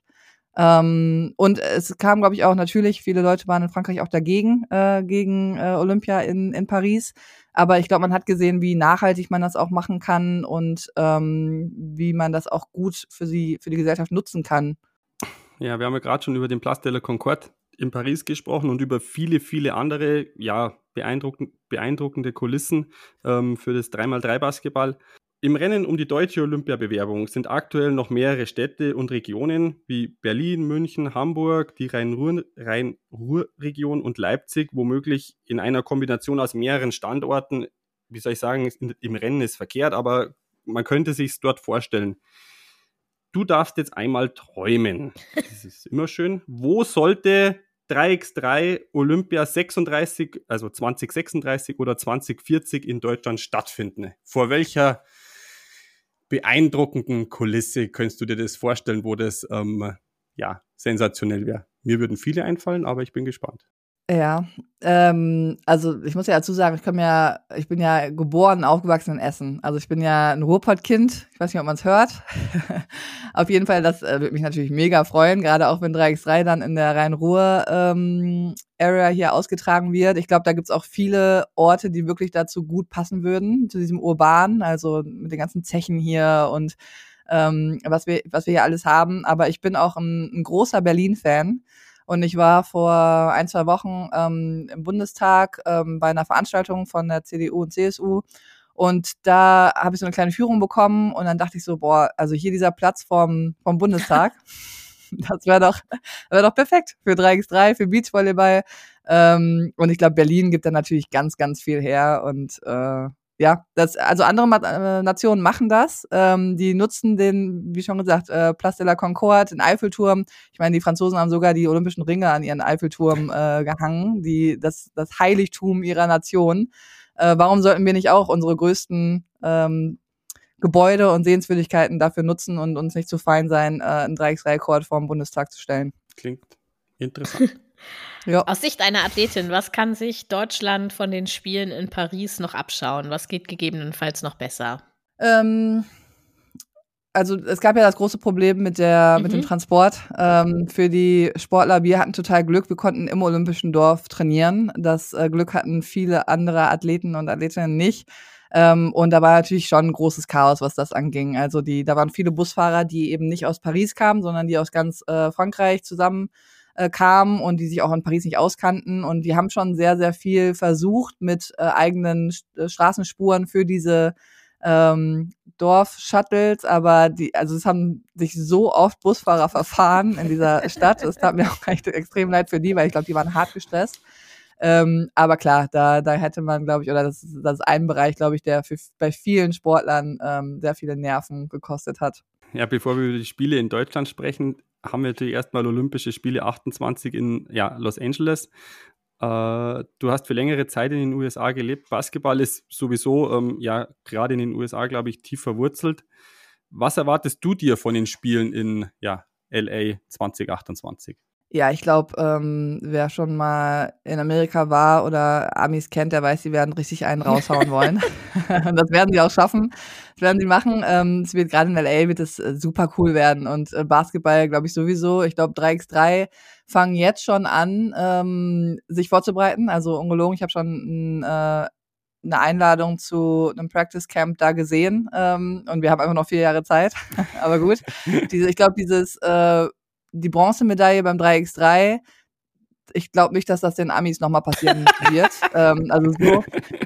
Ähm, und es kam, glaube ich, auch natürlich, viele Leute waren in Frankreich auch dagegen, äh, gegen äh, Olympia in, in Paris. Aber ich glaube, man hat gesehen, wie nachhaltig man das auch machen kann und ähm, wie man das auch gut für sie, für die Gesellschaft nutzen kann. Ja, wir haben ja gerade schon über den Place de la Concorde in Paris gesprochen und über viele, viele andere, ja, beeindruckend, beeindruckende Kulissen ähm, für das drei mal drei Basketball. Im Rennen um die deutsche Olympiabewerbung sind aktuell noch mehrere Städte und Regionen wie Berlin, München, Hamburg, die Rhein-Ruhr- Rhein-Ruhr-Region und Leipzig, womöglich in einer Kombination aus mehreren Standorten, wie soll ich sagen, im Rennen ist verkehrt, aber man könnte sich es dort vorstellen. Du darfst jetzt einmal träumen. Das ist immer schön. Wo sollte drei gegen drei Olympia sechsunddreißig, also zwanzig sechsunddreißig oder zwanzig vierzig in Deutschland stattfinden? Vor welcher beeindruckenden Kulisse könntest du dir das vorstellen, wo das ähm, ja sensationell wäre? Mir würden viele einfallen, aber ich bin gespannt. Ja, ähm, also ich muss ja dazu sagen, ich komme ja, ich bin ja geboren, aufgewachsen in Essen. Also ich bin ja ein Ruhrpott-Kind. Ich weiß nicht, ob man es hört. Auf jeden Fall, das äh, würde mich natürlich mega freuen, gerade auch wenn drei gegen drei dann in der Rhein-Ruhr-Area ähm, hier ausgetragen wird. Ich glaube, da gibt's auch viele Orte, die wirklich dazu gut passen würden, zu diesem Urban, also mit den ganzen Zechen hier und ähm, was wir, was wir hier alles haben. Aber ich bin auch ein, ein großer Berlin-Fan. Und ich war vor ein, zwei Wochen ähm, im Bundestag ähm, bei einer Veranstaltung von der C D U und C S U. Und da habe ich so eine kleine Führung bekommen und dann dachte ich so, boah, also hier dieser Platz vom, vom Bundestag, Das wäre doch, wär doch perfekt für drei gegen drei, für Beachvolleyball. Ähm, und ich glaube, Berlin gibt da natürlich ganz, ganz viel her. Und äh, ja, das, also andere Ma- äh, Nationen machen das. Ähm, die nutzen den, wie schon gesagt, äh, Place de la Concorde, den Eiffelturm. Ich meine, die Franzosen haben sogar die olympischen Ringe an ihren Eiffelturm äh, gehangen, die das, das Heiligtum ihrer Nation. Äh, warum sollten wir nicht auch unsere größten ähm, Gebäude und Sehenswürdigkeiten dafür nutzen und uns nicht zu fein sein, äh, einen drei gegen drei Court vor dem Bundestag zu stellen? Klingt interessant. Ja. Aus Sicht einer Athletin, was kann sich Deutschland von den Spielen in Paris noch abschauen? Was geht gegebenenfalls noch besser? Ähm, also es gab ja das große Problem mit der mhm. mit dem Transport ähm, für die Sportler. Wir hatten total Glück, wir konnten im Olympischen Dorf trainieren. Das äh, Glück hatten viele andere Athleten und Athletinnen nicht. Ähm, und da war natürlich schon ein großes Chaos, was das anging. Also die, da waren viele Busfahrer, die eben nicht aus Paris kamen, sondern die aus ganz äh, Frankreich zusammen äh, kamen und die sich auch in Paris nicht auskannten. Und die haben schon sehr, sehr viel versucht mit äh, eigenen äh, Straßenspuren für diese ähm, Dorf-Shuttles, aber die, also es haben sich so oft Busfahrer verfahren in dieser Stadt. Es tat mir auch echt extrem leid für die, weil ich glaube, die waren hart gestresst. Ähm, aber klar, da, da hätte man, glaube ich, oder das, das ist ein Bereich, glaube ich, der für, bei vielen Sportlern ähm, sehr viele Nerven gekostet hat. Ja, bevor wir über die Spiele in Deutschland sprechen, haben wir natürlich erstmal Olympische Spiele achtundzwanzig in ja, Los Angeles. Äh, du hast für längere Zeit in den U S A gelebt. Basketball ist sowieso, ähm, ja, gerade in den U S A, glaube ich, tief verwurzelt. Was erwartest du dir von den Spielen in ja, L A zwanzig achtundzwanzig? Ja, ich glaube, ähm, wer schon mal in Amerika war oder Amis kennt, der weiß, sie werden richtig einen raushauen wollen. Und das werden sie auch schaffen. Das werden sie machen. Ähm, es wird gerade in L A wird es äh, super cool werden. Und äh, Basketball, glaube ich, sowieso. Ich glaube, drei gegen drei fangen jetzt schon an, ähm, sich vorzubereiten. Also ungelogen, ich habe schon äh, eine Einladung zu einem Practice Camp da gesehen. Ähm, und wir haben einfach noch vier Jahre Zeit. Aber gut. Diese, ich glaube, dieses äh, die Bronzemedaille beim drei gegen drei, ich glaube nicht, dass das den Amis nochmal passieren wird. ähm, also so,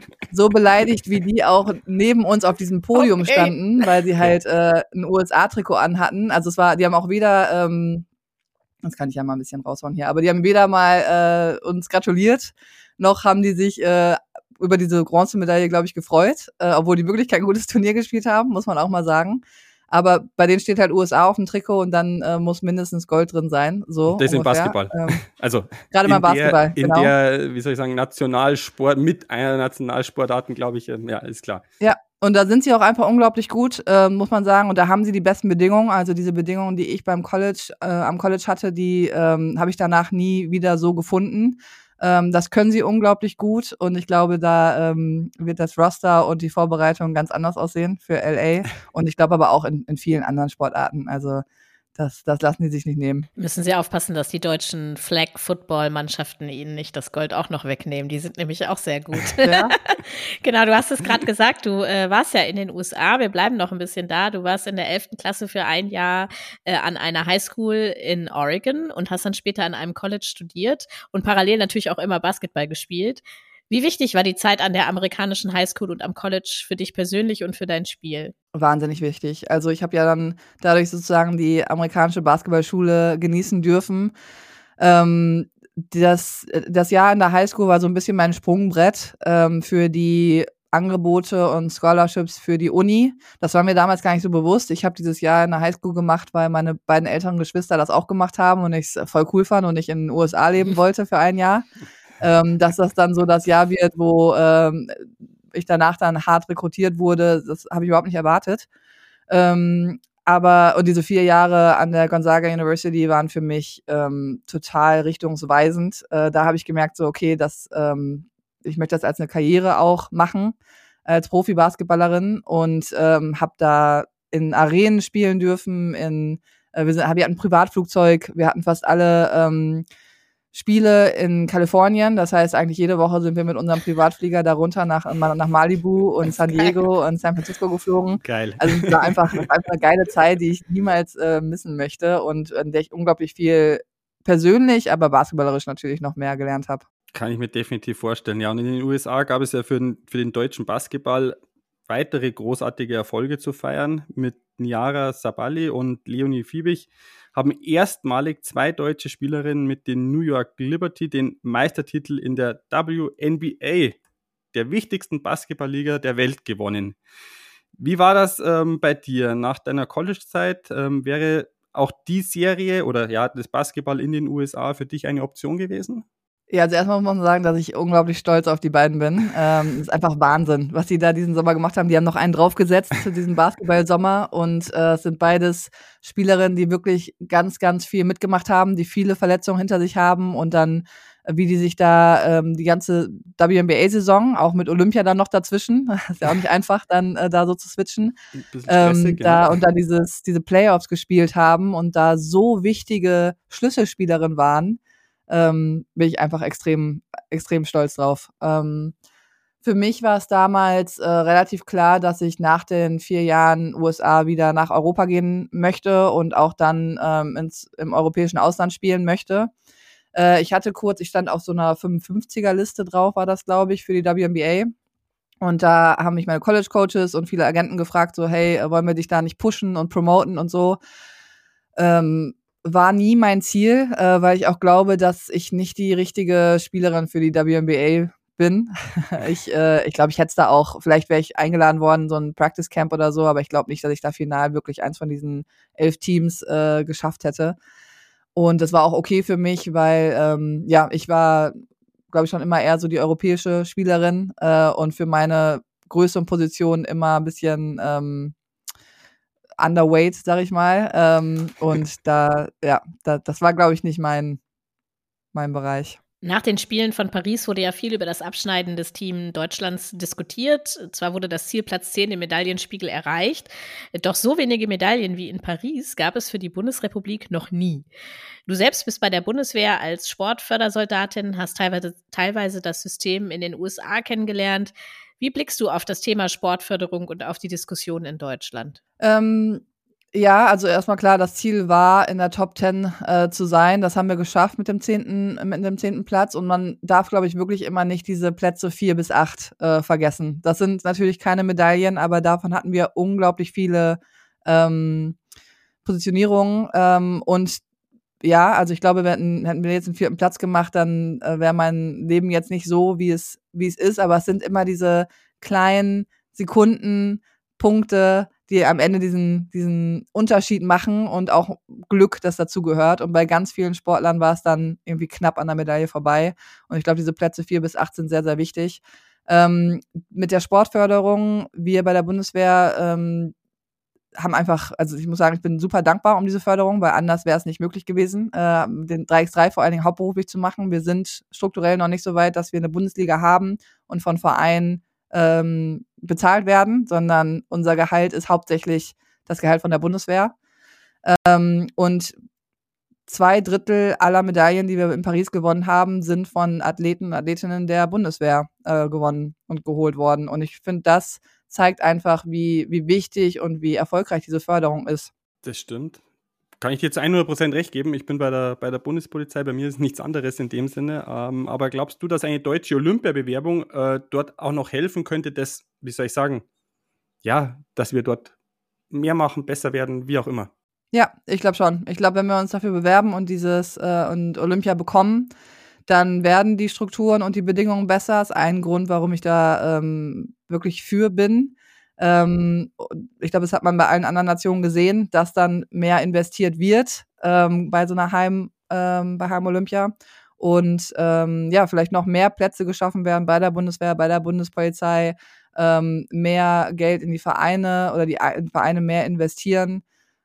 so beleidigt, wie die auch neben uns auf diesem Podium okay. standen, weil sie halt äh, ein U S A-Trikot anhatten. Also es war, die haben auch weder, ähm, das kann ich ja mal ein bisschen raushauen hier, aber die haben weder mal äh, uns gratuliert, noch haben die sich äh, über diese Bronzemedaille, glaube ich, gefreut, äh, obwohl die wirklich kein gutes Turnier gespielt haben, muss man auch mal sagen. Aber bei denen steht halt U S A auf dem Trikot und dann äh, muss mindestens Gold drin sein. So das ist im ungefähr. Basketball. Ähm, also gerade mal Basketball. Der, in genau. der, wie soll ich sagen, Nationalsport, mit einer Nationalsportarten, glaube ich, ähm, ja, ist klar. Ja, und da sind sie auch einfach unglaublich gut, äh, muss man sagen. Und da haben sie die besten Bedingungen. Also diese Bedingungen, die ich beim College, äh, am College hatte, die ähm, habe ich danach nie wieder so gefunden. Ähm, das können sie unglaublich gut und ich glaube, da ähm, wird das Roster und die Vorbereitung ganz anders aussehen für L A und ich glaube aber auch in, in vielen anderen Sportarten. Also das, das lassen die sich nicht nehmen. Müssen Sie aufpassen, dass die deutschen Flag-Football-Mannschaften ihnen nicht das Gold auch noch wegnehmen. Die sind nämlich auch sehr gut. Ja. Genau, du hast es gerade gesagt, du äh, warst ja in den U S A. Wir bleiben noch ein bisschen da. Du warst in der elften Klasse für ein Jahr äh, an einer Highschool in Oregon und hast dann später an einem College studiert und parallel natürlich auch immer Basketball gespielt. Wie wichtig war die Zeit an der amerikanischen Highschool und am College für dich persönlich und für dein Spiel? Wahnsinnig wichtig. Also ich habe ja dann dadurch sozusagen die amerikanische Basketballschule genießen dürfen. Ähm, das, das Jahr in der Highschool war so ein bisschen mein Sprungbrett ähm, für die Angebote und Scholarships für die Uni. Das war mir damals gar nicht so bewusst. Ich habe dieses Jahr in der Highschool gemacht, weil meine beiden älteren Geschwister das auch gemacht haben und ich es voll cool fand und ich in den U S A leben wollte für ein Jahr. Ähm, dass das dann so das Jahr wird, wo ähm, ich danach dann hart rekrutiert wurde, das habe ich überhaupt nicht erwartet. Ähm, aber und diese vier Jahre an der Gonzaga University waren für mich ähm, total richtungsweisend. Äh, da habe ich gemerkt, so okay, das, ähm, ich möchte das als eine Karriere auch machen, als Profi-Basketballerin und ähm, habe da in Arenen spielen dürfen. In, äh, wir, sind, wir hatten ein Privatflugzeug, wir hatten fast alle ähm, Spiele in Kalifornien, das heißt eigentlich jede Woche sind wir mit unserem Privatflieger da runter nach, nach Malibu und San Diego und San Francisco geflogen. Geil. Also es war einfach, einfach eine geile Zeit, die ich niemals äh, missen möchte und in der ich unglaublich viel persönlich, aber basketballerisch natürlich noch mehr gelernt habe. Kann ich mir definitiv vorstellen, ja. Und in den U S A gab es ja für den, für den deutschen Basketball weitere großartige Erfolge zu feiern mit Niara Sabally und Leonie Fiebig. haben erstmalig zwei deutsche Spielerinnen mit den New York Liberty den Meistertitel in der W N B A, der wichtigsten Basketballliga der Welt, gewonnen. Wie war das ähm, bei dir? Nach deiner College-Zeit ähm, wäre auch die Serie oder ja das Basketball in den U S A für dich eine Option gewesen? Ja, also erstmal muss man sagen, dass ich unglaublich stolz auf die beiden bin. Ähm, ist einfach Wahnsinn, was die da diesen Sommer gemacht haben. Die haben noch einen draufgesetzt zu diesem Basketball-Sommer und äh, es sind beides Spielerinnen, die wirklich ganz, ganz viel mitgemacht haben, die viele Verletzungen hinter sich haben und dann, äh, wie die sich da ähm, die ganze W N B A-Saison, auch mit Olympia dann noch dazwischen, ist ja auch nicht einfach, dann äh, da so zu switchen, Ein bisschen stressig, ähm, ja. da und dann dieses diese Playoffs gespielt haben und da so wichtige Schlüsselspielerinnen waren. Ähm, bin ich einfach extrem, extrem stolz drauf. Ähm, für mich war es damals äh, relativ klar, dass ich nach den vier Jahren U S A wieder nach Europa gehen möchte und auch dann ähm, ins, im europäischen Ausland spielen möchte. Äh, ich hatte kurz, ich stand auf so einer fünfundfünfziger-Liste drauf, war das, glaube ich, für die W N B A. Und da haben mich meine College-Coaches und viele Agenten gefragt, so, hey, wollen wir dich da nicht pushen und promoten und so. Ähm, War nie mein Ziel, äh, weil ich auch glaube, dass ich nicht die richtige Spielerin für die W N B A bin. ich äh, ich glaube, ich hätte es da auch, vielleicht wäre ich eingeladen worden, so ein Practice Camp oder so, aber ich glaube nicht, dass ich da final wirklich eins von diesen elf Teams äh, geschafft hätte. Und das war auch okay für mich, weil ähm, ja, ich war, glaube ich, schon immer eher so die europäische Spielerin äh, und für meine Größe und Position immer ein bisschen ähm, underweight, sag ich mal. Ähm, und da, ja, da, das war, glaube ich, nicht mein, mein Bereich. Nach den Spielen von Paris wurde ja viel über das Abschneiden des Teams Deutschlands diskutiert. Zwar wurde das Ziel Platz zehn im Medaillenspiegel erreicht, doch so wenige Medaillen wie in Paris gab es für die Bundesrepublik noch nie. Du selbst bist bei der Bundeswehr als Sportfördersoldatin, hast teilweise, teilweise das System in den U S A kennengelernt. Wie blickst du auf das Thema Sportförderung und auf die Diskussion in Deutschland? Ähm, ja, also erstmal klar, das Ziel war, in der Top Ten äh, zu sein. Das haben wir geschafft mit dem zehnten, mit dem zehnten Platz. Und man darf, glaube ich, wirklich immer nicht diese Plätze vier bis acht äh, vergessen. Das sind natürlich keine Medaillen, aber davon hatten wir unglaublich viele ähm, Positionierungen. Ähm, und ja, also ich glaube, wir hätten, hätten wir jetzt einen vierten Platz gemacht, dann äh, wäre mein Leben jetzt nicht so, wie es, wie es ist. Aber es sind immer diese kleinen Sekunden, Punkte, die am Ende diesen, diesen Unterschied machen und auch Glück, das dazu gehört. Und bei ganz vielen Sportlern war es dann irgendwie knapp an der Medaille vorbei. Und ich glaube, diese Plätze vier bis acht sind sehr, sehr wichtig. Ähm, mit der Sportförderung, wir bei der Bundeswehr ähm, haben einfach, also ich muss sagen, ich bin super dankbar um diese Förderung, weil anders wäre es nicht möglich gewesen, äh, den drei gegen drei vor allen Dingen hauptberuflich zu machen. Wir sind strukturell noch nicht so weit, dass wir eine Bundesliga haben und von Vereinen ähm, bezahlt werden, sondern unser Gehalt ist hauptsächlich das Gehalt von der Bundeswehr. Ähm, und zwei Drittel aller Medaillen, die wir in Paris gewonnen haben, sind von Athleten und Athletinnen der Bundeswehr äh, gewonnen und geholt worden. Und ich finde, das zeigt einfach, wie, wie wichtig und wie erfolgreich diese Förderung ist. Das stimmt. Kann ich dir zu hundert Prozent recht geben. Ich bin bei der, bei der Bundespolizei, bei mir ist nichts anderes in dem Sinne. Ähm, aber glaubst du, dass eine deutsche Olympiabewerbung äh, dort auch noch helfen könnte, dass, wie soll ich sagen, ja, dass wir dort mehr machen, besser werden, wie auch immer? Ja, ich glaube schon. Ich glaube, wenn wir uns dafür bewerben und dieses äh, und Olympia bekommen, dann werden die Strukturen und die Bedingungen besser. Das ist ein Grund, warum ich da ähm, wirklich für bin. Ähm, ich glaube, das hat man bei allen anderen Nationen gesehen, dass dann mehr investiert wird ähm, bei so einer Heim, ähm, bei Heim Olympia und ähm, ja, vielleicht noch mehr Plätze geschaffen werden bei der Bundeswehr, bei der Bundespolizei, ähm, mehr Geld in die Vereine oder die Vereine mehr investieren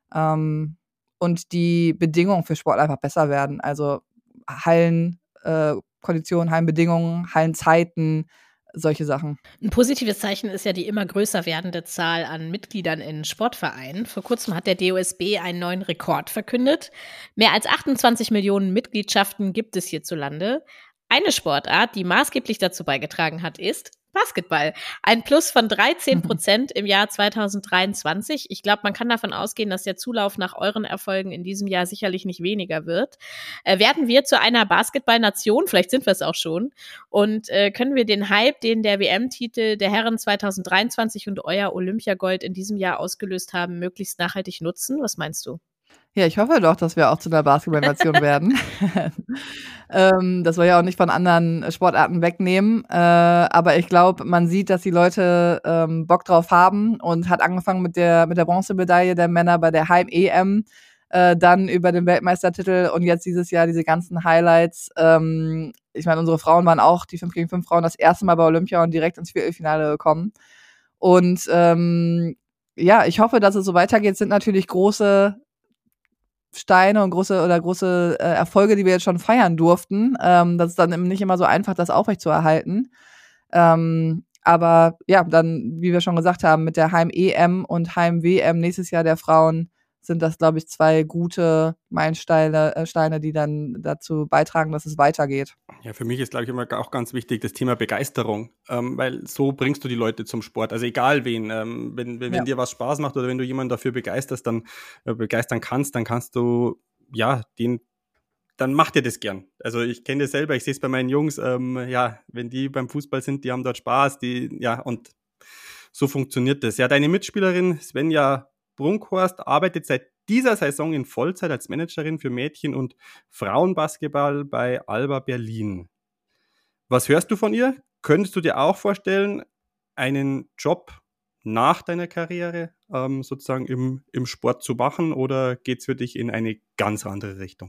ähm, und die Bedingungen für Sport einfach besser werden. Also Hallen, äh, Konditionen, Hallenbedingungen, Hallenzeiten, solche Sachen. Ein positives Zeichen ist ja die immer größer werdende Zahl an Mitgliedern in Sportvereinen. Vor kurzem hat der D O S B einen neuen Rekord verkündet. Mehr als achtundzwanzig Millionen Mitgliedschaften gibt es hierzulande. Eine Sportart, die maßgeblich dazu beigetragen hat, ist Basketball. Ein Plus von dreizehn Prozent im Jahr zweitausenddreiundzwanzig. Ich glaube, man kann davon ausgehen, dass der Zulauf nach euren Erfolgen in diesem Jahr sicherlich nicht weniger wird. Äh, werden wir zu einer Basketballnation? Vielleicht sind wir es auch schon. Und äh, können wir den Hype, den der W M-Titel der Herren zweitausenddreiundzwanzig und euer Olympiagold in diesem Jahr ausgelöst haben, möglichst nachhaltig nutzen? Was meinst du? Ja, ich hoffe doch, dass wir auch zu einer Basketball-Nation werden. ähm, das soll ja auch nicht von anderen Sportarten wegnehmen. Äh, aber ich glaube, man sieht, dass die Leute ähm, Bock drauf haben und hat angefangen mit der, mit der Bronzemedaille der Männer bei der Heim-E M, äh, dann über den Weltmeistertitel und jetzt dieses Jahr diese ganzen Highlights. Ähm, ich meine, unsere Frauen waren auch, die fünf gegen fünf Frauen, das erste Mal bei Olympia und direkt ins Viertelfinale gekommen. Und ähm, ja, ich hoffe, dass es so weitergeht. Es sind natürlich große Steine und große oder große äh, Erfolge, die wir jetzt schon feiern durften. Ähm, das ist dann nicht immer so einfach, das aufrechtzuerhalten. Ähm, aber ja, dann, wie wir schon gesagt haben, mit der Heim-E M und Heim-W M nächstes Jahr der Frauen sind das, glaube ich, zwei gute Meilensteine, äh, Steine, die dann dazu beitragen, dass es weitergeht. Ja, für mich ist, glaube ich, immer auch ganz wichtig das Thema Begeisterung, ähm, weil so bringst du die Leute zum Sport. Also egal wen, ähm, wenn, wenn, ja. wenn dir was Spaß macht oder wenn du jemanden dafür begeisterst, dann äh, begeistern kannst, dann kannst du, ja, den, dann macht dir das gern. Also ich kenne das selber, ich sehe es bei meinen Jungs, ähm, ja, wenn die beim Fußball sind, die haben dort Spaß, die, ja, und so funktioniert das. Ja, deine Mitspielerin Svenja Brunkhorst arbeitet seit dieser Saison in Vollzeit als Managerin für Mädchen- und Frauenbasketball bei Alba Berlin. Was hörst du von ihr? Könntest du dir auch vorstellen, einen Job nach deiner Karriere ähm, sozusagen im, im Sport zu machen oder geht es für dich in eine ganz andere Richtung?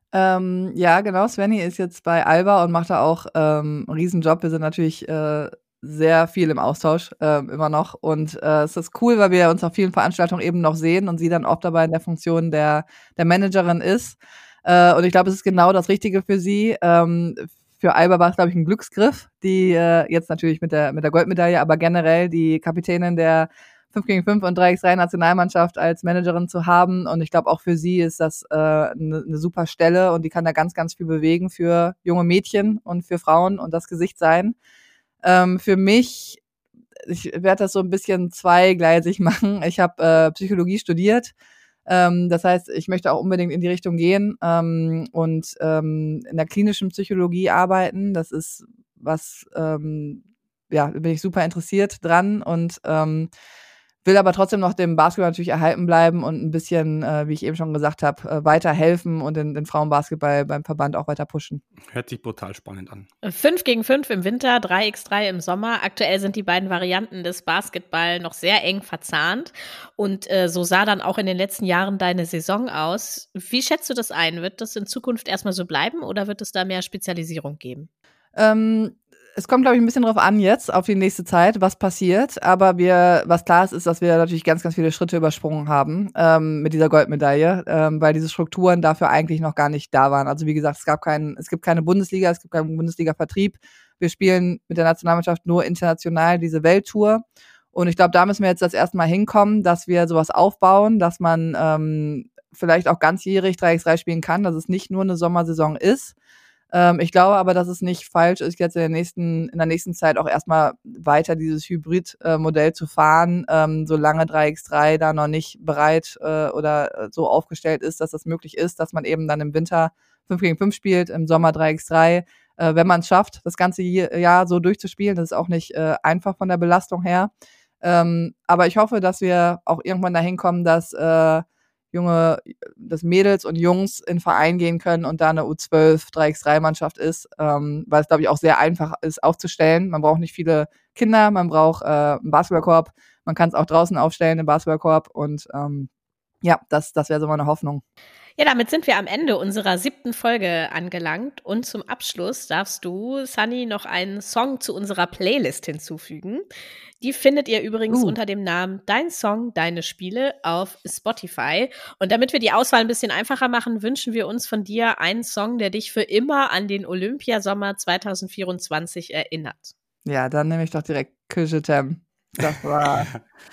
Ähm, ja, genau. Svenny ist jetzt bei Alba und macht da auch ähm, einen Riesenjob. Wir sind natürlich äh, sehr viel im Austausch, äh, immer noch. Und äh, es ist cool, weil wir uns auf vielen Veranstaltungen eben noch sehen und sie dann oft dabei in der Funktion der, der Managerin ist. Äh, und ich glaube, es ist genau das Richtige für sie. Ähm, für Alba war es, glaube ich, ein Glücksgriff, die äh, jetzt natürlich mit der, mit der Goldmedaille, aber generell die Kapitänin der fünf gegen fünf und drei gegen drei Nationalmannschaft als Managerin zu haben. Und ich glaube, auch für sie ist das eine äh, ne, ne super Stelle und die kann da ganz, ganz viel bewegen für junge Mädchen und für Frauen und das Gesicht sein. Ähm, für mich, ich werde das so ein bisschen zweigleisig machen. Ich habe äh, Psychologie studiert. Ähm, das heißt, ich möchte auch unbedingt in die Richtung gehen ähm, und ähm, in der klinischen Psychologie arbeiten. Das ist was, ähm, ja, da bin ich super interessiert dran und ähm, will aber trotzdem noch dem Basketball natürlich erhalten bleiben und ein bisschen, äh, wie ich eben schon gesagt habe, äh, weiterhelfen und den, den Frauenbasketball beim Verband auch weiter pushen. Hört sich brutal spannend an. fünf gegen fünf im Winter, drei gegen drei im Sommer. Aktuell sind die beiden Varianten des Basketball noch sehr eng verzahnt. Und äh, so sah dann auch in den letzten Jahren deine Saison aus. Wie schätzt du das ein? Wird das in Zukunft erstmal so bleiben oder wird es da mehr Spezialisierung geben? Ähm, Es kommt, glaube ich, ein bisschen drauf an jetzt, auf die nächste Zeit, was passiert. Aber wir, was klar ist, ist, dass wir natürlich ganz, ganz viele Schritte übersprungen haben ähm, mit dieser Goldmedaille, ähm, weil diese Strukturen dafür eigentlich noch gar nicht da waren. Also wie gesagt, es gab keinen, es gibt keine Bundesliga, es gibt keinen Bundesliga-Vertrieb. Wir spielen mit der Nationalmannschaft nur international diese Welttour. Und ich glaube, da müssen wir jetzt das erste Mal hinkommen, dass wir sowas aufbauen, dass man ähm, vielleicht auch ganzjährig drei gegen drei spielen kann, dass es nicht nur eine Sommersaison ist. Ähm, ich glaube aber, dass es nicht falsch ist, jetzt in der nächsten, in der nächsten Zeit auch erstmal weiter dieses Hybrid-Modell äh, zu fahren, ähm, solange drei gegen drei da noch nicht bereit äh, oder so aufgestellt ist, dass das möglich ist, dass man eben dann im Winter fünf gegen fünf spielt, im Sommer drei gegen drei. Äh, wenn man es schafft, das ganze Jahr so durchzuspielen, das ist auch nicht äh, einfach von der Belastung her. Ähm, aber ich hoffe, dass wir auch irgendwann dahin kommen, dass äh, junge, dass Mädels und Jungs in den Verein gehen können und da eine U zwölf drei gegen drei Mannschaft ist, ähm, weil es, glaube ich, auch sehr einfach ist aufzustellen. Man braucht nicht viele Kinder, man braucht äh, einen Basketballkorb, man kann es auch draußen aufstellen, den Basketballkorb und ähm, ja, das, das wäre so meine Hoffnung. Ja, damit sind wir am Ende unserer siebten Folge angelangt und zum Abschluss darfst du, Sunny, noch einen Song zu unserer Playlist hinzufügen. Die findet ihr übrigens uh. unter dem Namen Dein Song, Deine Spiele auf Spotify. Und damit wir die Auswahl ein bisschen einfacher machen, wünschen wir uns von dir einen Song, der dich für immer an den Olympiasommer zwanzig vierundzwanzig erinnert. Ja, dann nehme ich doch direkt Que je t'aime. Das war...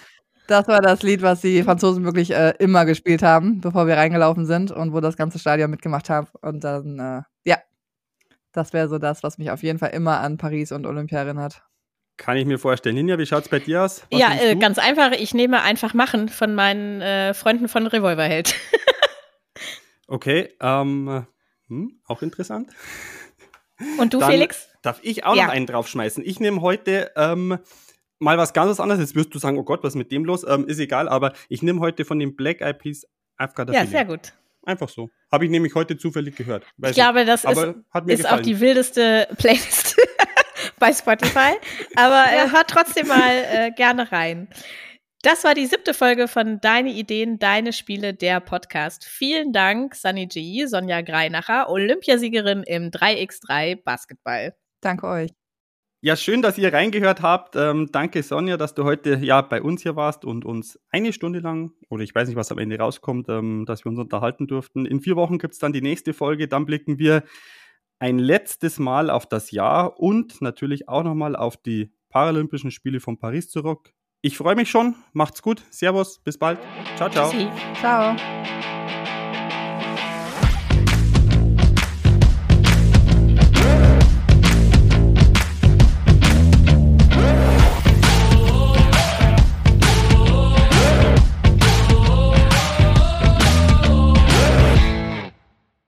Das war das Lied, was die Franzosen wirklich äh, immer gespielt haben, bevor wir reingelaufen sind und wo das ganze Stadion mitgemacht hat. Und dann, äh, ja, das wäre so das, was mich auf jeden Fall immer an Paris und Olympia erinnert. Kann ich mir vorstellen. Ninja, wie schaut's bei dir aus? Was ja, äh, ganz einfach. Ich nehme einfach Machen von meinen äh, Freunden von Revolverheld. Okay, ähm, hm, auch interessant. Und du, dann Felix? Darf ich auch ja. noch einen draufschmeißen? Ich nehme heute ähm, mal was ganz anderes. Jetzt wirst du sagen, oh Gott, was ist mit dem los? Ähm, ist egal, aber ich nehme heute von den Black Eyed Peas Afghada Ja, Filet. sehr gut. Einfach so. Habe ich nämlich heute zufällig gehört. Weiß Ich glaube, das Aber ist, hat mir ist auch gefallen. die wildeste Playlist bei Spotify. Aber äh, hört trotzdem mal äh, gerne rein. Das war die siebte Folge von Deine Ideen, Deine Spiele, der Podcast. Vielen Dank, Sunny G, Sonja Greinacher, Olympiasiegerin im drei gegen drei Basketball. Danke euch. Ja, schön, dass ihr reingehört habt. Ähm, danke, Sonja, dass du heute ja bei uns hier warst und uns eine Stunde lang, oder ich weiß nicht, was am Ende rauskommt, ähm, dass wir uns unterhalten durften. In vier Wochen gibt es dann die nächste Folge. Dann blicken wir ein letztes Mal auf das Jahr und natürlich auch nochmal auf die Paralympischen Spiele von Paris zurück. Ich freue mich schon. Macht's gut. Servus. Bis bald. Ciao, ciao. Tschüssi. Ciao.